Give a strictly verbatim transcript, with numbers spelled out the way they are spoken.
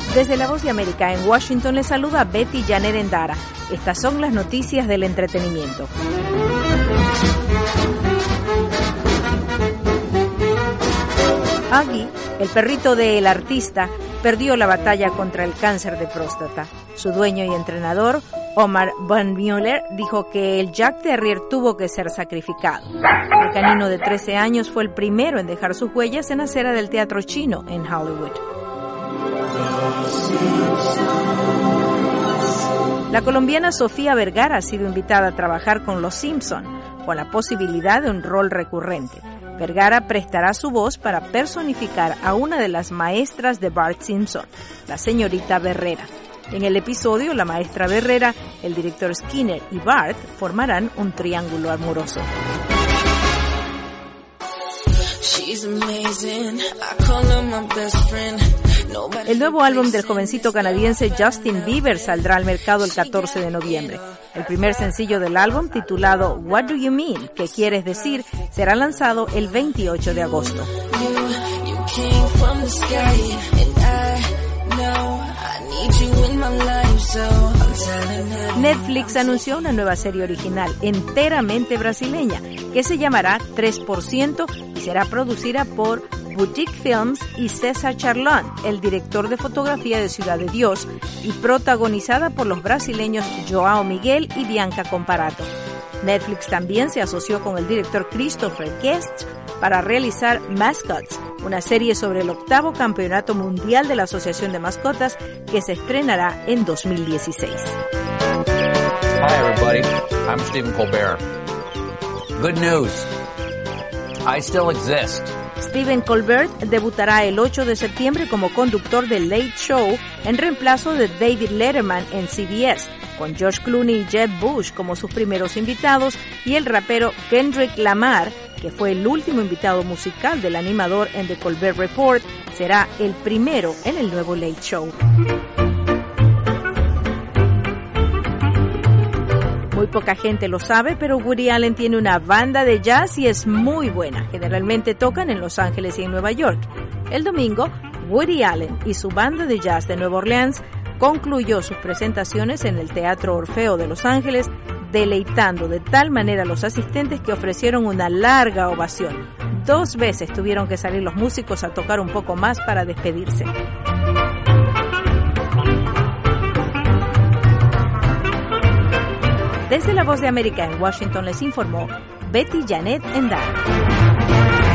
Desde La Voz de América en Washington les saluda Betty Janet Endara. Estas son las noticias del entretenimiento. Aggie, el perrito del artista, perdió la batalla contra el cáncer de próstata. Su dueño y entrenador, Omar Van Mueller, dijo que el Jack Terrier tuvo que ser sacrificado. El canino de trece años fue el primero en dejar sus huellas en la acera del Teatro Chino en Hollywood. La colombiana Sofía Vergara ha sido invitada a trabajar con Los Simpson, con la posibilidad de un rol recurrente. Vergara prestará su voz para personificar a una de las maestras de Bart Simpson, la señorita Berrera. En el episodio, la maestra Berrera, el director Skinner y Bart formarán un triángulo amoroso. El nuevo álbum del jovencito canadiense Justin Bieber saldrá al mercado el catorce de noviembre. El primer sencillo del álbum, titulado What Do You Mean? ¿Qué quieres decir?, será lanzado el veintiocho de agosto. Netflix anunció una nueva serie original enteramente brasileña que se llamará tres por ciento y será producida por Boutique Films y César Charlón, el director de fotografía de Ciudad de Dios, y protagonizada por los brasileños João Miguel y Bianca Comparato. Netflix también se asoció con el director Christopher Guest para realizar Mascots, una serie sobre el octavo campeonato mundial de la Asociación de Mascotas que se estrenará en dos mil dieciséis. Hi everybody, I'm Stephen Colbert. Good news, I still exist. Stephen Colbert debutará el ocho de septiembre como conductor del Late Show en reemplazo de David Letterman en C B S, con George Clooney y Jeb Bush como sus primeros invitados y el rapero Kendrick Lamar, que fue el último invitado musical del animador en The Colbert Report, será el primero en el nuevo Late Show. Muy poca gente lo sabe, pero Woody Allen tiene una banda de jazz y es muy buena. Generalmente tocan en Los Ángeles y en Nueva York. El domingo, Woody Allen y su banda de jazz de Nueva Orleans concluyó sus presentaciones en el Teatro Orfeo de Los Ángeles, deleitando de tal manera a los asistentes que ofrecieron una larga ovación. Dos veces tuvieron que salir los músicos a tocar un poco más para despedirse. Desde La Voz de América en Washington les informó Betty Janet Endara.